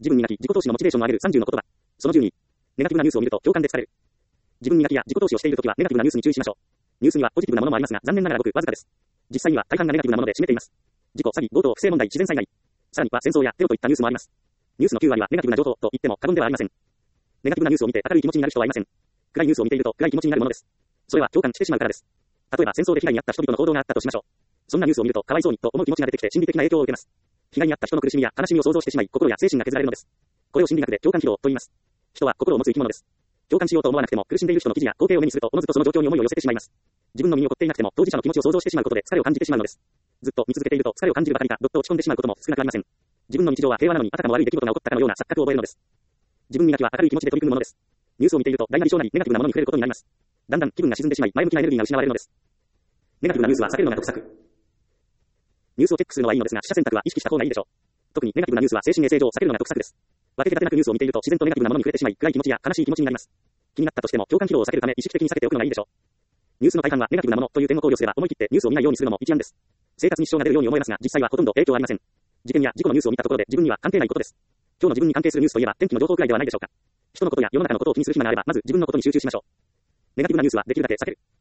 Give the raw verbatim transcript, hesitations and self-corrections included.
自分磨き、自己投資のモチベーションを上げるさんじゅうの言葉。そのじゅうに。ネガティブなニュースを見ると共感で疲れる。自分磨きや自己投資をしているときはネガティブなニュースに注意しましょう。ニュースにはポジティブなものもありますが、残念ながらごくわずかです。実際には大半がネガティブなもので占めています。事故、詐欺、強盗、不正問題、自然災害。さらには戦争やテロといったニュースもあります。ニュースのきゅう割はネガティブな情報と言っても過言ではありません。ネガティブなニュースを見て明るい気持ちになる人はいません。暗いニュースを見ていると暗い気持ちになるものです。それは共感してしまうからです。例えば戦争で被害に遭った人々の行動があったとしましょう。そんなニュースを見るとかわいそうにと思う気持ちが出てきて心理的な影響を受けます。被害に遭った人の苦しみや悲しみを想像してしまい心や精神が削られるのです。これを心理学で共感疲労と言います。人は心を持つ生き物です。共感しようと思わなくても苦しんでいる人の記事や光景を目にするとおのずとその状況に思いを寄せてしまいます。自分の身に起こっていなくても当事者の気持ちを想像してしまうことで疲れを感じてしまうのです。ずっと見続けていると疲れを感じるばかりかどっと落ち込んでしまうことも少なくありません。自分の日常は平和なのにあたかも悪い出来事が起こったかのような錯覚を覚えるのです。自分磨きは明るい気持ちで取り組むものです。ニュースを見ていると大なり小なりネガティブなものに触れることになります。だんだん気分が沈んでしまい前向きなエネルギーが失われるのです。ネガティブなニュースは避けるのが得策。ニュースをチェックするのはいいのですが、取捨選択は意識した方がいいでしょう。特にネガティブなニュースは精神衛生上避けるのが得策です。分け隔てなくニュースを見ていると自然とネガティブなものに触れてしまい、暗い気持ちや悲しい気持ちになります。気になったとしても共感疲労を避けるため意識的に避けておくのがいいでしょう。ニュースの大半はネガティブなものという点を考慮すれば思い切ってニュースを見ないようにするのも一案です。生活に支障が出るように思えますが、実際はほとんど影響ありません。事件や事故のニュースを見たところで自分には関係ないことです。今日の自分に関係するニュースといえば天気の情報くらいではないでしょうか。人のことや世の中のことを気にする暇があればまず自分のことに集中しましょう。ネガティブなニュースはできるだけ避ける。